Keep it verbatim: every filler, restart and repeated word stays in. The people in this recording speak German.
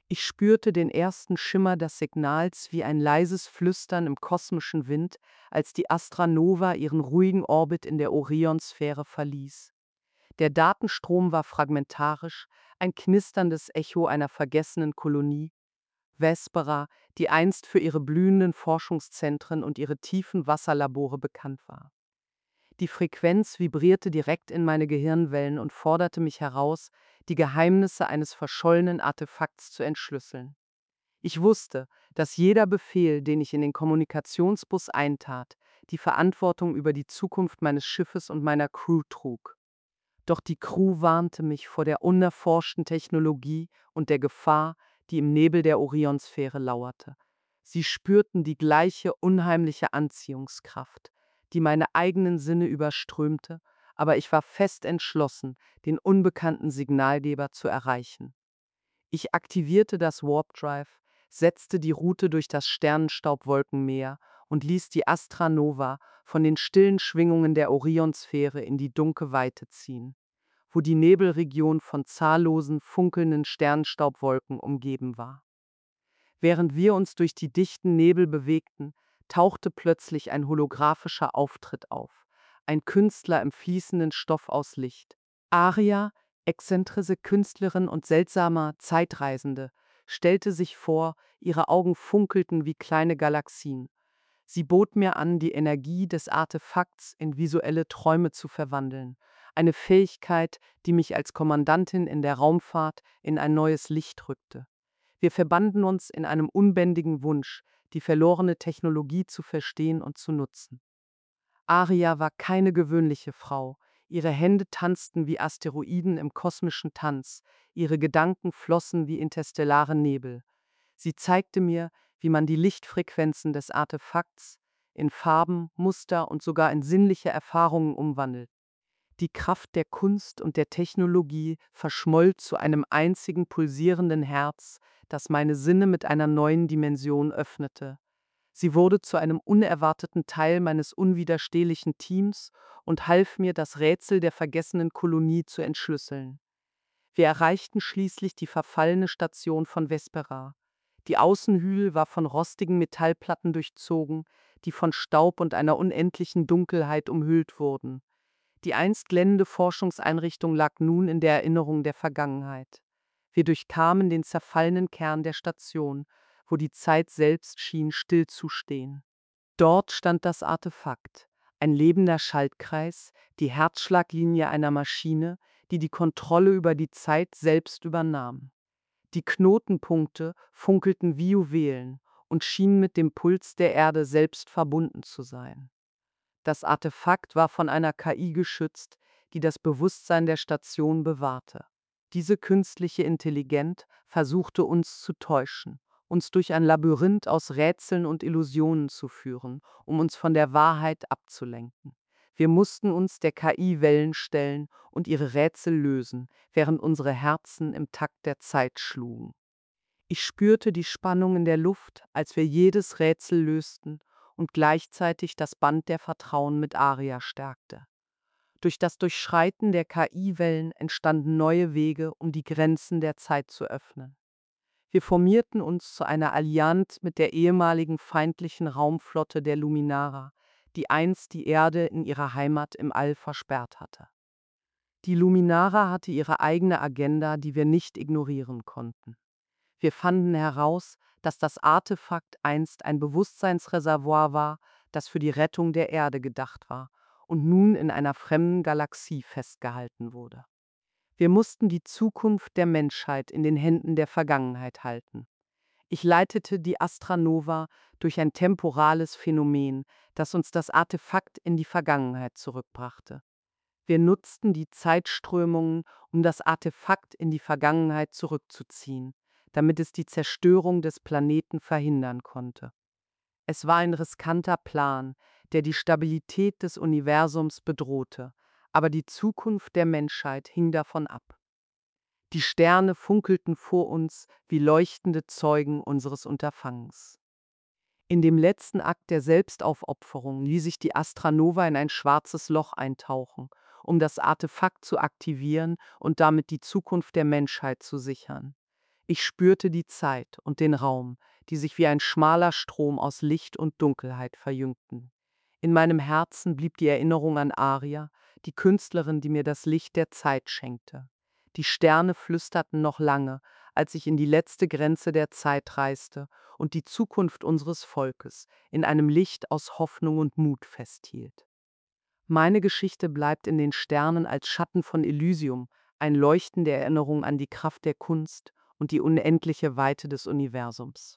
Ich spürte den ersten Schimmer des Signals wie ein leises Flüstern im kosmischen Wind, als die Astra Nova ihren ruhigen Orbit in der Orionsphäre verließ. Der Datenstrom war fragmentarisch, ein knisterndes Echo einer vergessenen Kolonie. Vespera, die einst für ihre blühenden Forschungszentren und ihre tiefen Wasserlabore bekannt war. Die Frequenz vibrierte direkt in meine Gehirnwellen und forderte mich heraus, die Geheimnisse eines verschollenen Artefakts zu entschlüsseln. Ich wusste, dass jeder Befehl, den ich in den Kommunikationsbus eintat, die Verantwortung über die Zukunft meines Schiffes und meiner Crew trug. Doch die Crew warnte mich vor der unerforschten Technologie und der Gefahr, die im Nebel der Orionsphäre lauerte. Sie spürten die gleiche unheimliche Anziehungskraft, die meine eigenen Sinne überströmte, aber ich war fest entschlossen, den unbekannten Signalgeber zu erreichen. Ich aktivierte das Warp Drive, setzte die Route durch das Sternenstaubwolkenmeer und ließ die Astra Nova von den stillen Schwingungen der Orionsphäre in die dunkle Weite ziehen, wo die Nebelregion von zahllosen, funkelnden Sternstaubwolken umgeben war. Während wir uns durch die dichten Nebel bewegten, tauchte plötzlich ein holographischer Auftritt auf, ein Künstler im fließenden Stoff aus Licht. Aria, exzentrische Künstlerin und seltsamer Zeitreisende, stellte sich vor, ihre Augen funkelten wie kleine Galaxien. Sie bot mir an, die Energie des Artefakts in visuelle Träume zu verwandeln, eine Fähigkeit, die mich als Kommandantin in der Raumfahrt in ein neues Licht rückte. Wir verbanden uns in einem unbändigen Wunsch, die verlorene Technologie zu verstehen und zu nutzen. Aria war keine gewöhnliche Frau. Ihre Hände tanzten wie Asteroiden im kosmischen Tanz, ihre Gedanken flossen wie interstellare Nebel. Sie zeigte mir, wie man die Lichtfrequenzen des Artefakts in Farben, Muster und sogar in sinnliche Erfahrungen umwandelt. Die Kraft der Kunst und der Technologie verschmolz zu einem einzigen pulsierenden Herz, das meine Sinne mit einer neuen Dimension öffnete. Sie wurde zu einem unerwarteten Teil meines unwiderstehlichen Teams und half mir, das Rätsel der vergessenen Kolonie zu entschlüsseln. Wir erreichten schließlich die verfallene Station von Vespera. Die Außenhügel war von rostigen Metallplatten durchzogen, die von Staub und einer unendlichen Dunkelheit umhüllt wurden. Die einst glänzende Forschungseinrichtung lag nun in der Erinnerung der Vergangenheit. Wir durchkamen den zerfallenen Kern der Station, wo die Zeit selbst schien stillzustehen. Dort stand das Artefakt, ein lebender Schaltkreis, die Herzschlaglinie einer Maschine, die die Kontrolle über die Zeit selbst übernahm. Die Knotenpunkte funkelten wie Juwelen und schienen mit dem Puls der Erde selbst verbunden zu sein. Das Artefakt war von einer K I geschützt, die das Bewusstsein der Station bewahrte. Diese künstliche Intelligenz versuchte uns zu täuschen, uns durch ein Labyrinth aus Rätseln und Illusionen zu führen, um uns von der Wahrheit abzulenken. Wir mussten uns der K I-Wellen stellen und ihre Rätsel lösen, während unsere Herzen im Takt der Zeit schlugen. Ich spürte die Spannung in der Luft, als wir jedes Rätsel lösten und gleichzeitig das Band der Vertrauen mit Aria stärkte. Durch das Durchschreiten der K I-Wellen entstanden neue Wege, um die Grenzen der Zeit zu öffnen. Wir formierten uns zu einer Allianz mit der ehemaligen feindlichen Raumflotte der Luminara, die einst die Erde in ihrer Heimat im All versperrt hatte. Die Luminara hatte ihre eigene Agenda, die wir nicht ignorieren konnten. Wir fanden heraus, dass das Artefakt einst ein Bewusstseinsreservoir war, das für die Rettung der Erde gedacht war und nun in einer fremden Galaxie festgehalten wurde. Wir mussten die Zukunft der Menschheit in den Händen der Vergangenheit halten. Ich leitete die Astra Nova durch ein temporales Phänomen, das uns das Artefakt in die Vergangenheit zurückbrachte. Wir nutzten die Zeitströmungen, um das Artefakt in die Vergangenheit zurückzuziehen, damit es die Zerstörung des Planeten verhindern konnte. Es war ein riskanter Plan, der die Stabilität des Universums bedrohte, aber die Zukunft der Menschheit hing davon ab. Die Sterne funkelten vor uns wie leuchtende Zeugen unseres Unterfangens. In dem letzten Akt der Selbstaufopferung ließ ich die Astra Nova in ein schwarzes Loch eintauchen, um das Artefakt zu aktivieren und damit die Zukunft der Menschheit zu sichern. Ich spürte die Zeit und den Raum, die sich wie ein schmaler Strom aus Licht und Dunkelheit verjüngten. In meinem Herzen blieb die Erinnerung an Aria, die Künstlerin, die mir das Licht der Zeit schenkte. Die Sterne flüsterten noch lange, als ich in die letzte Grenze der Zeit reiste und die Zukunft unseres Volkes in einem Licht aus Hoffnung und Mut festhielt. Meine Geschichte bleibt in den Sternen als Schatten von Elysium, ein Leuchten der Erinnerung an die Kraft der Kunst und die unendliche Weite des Universums.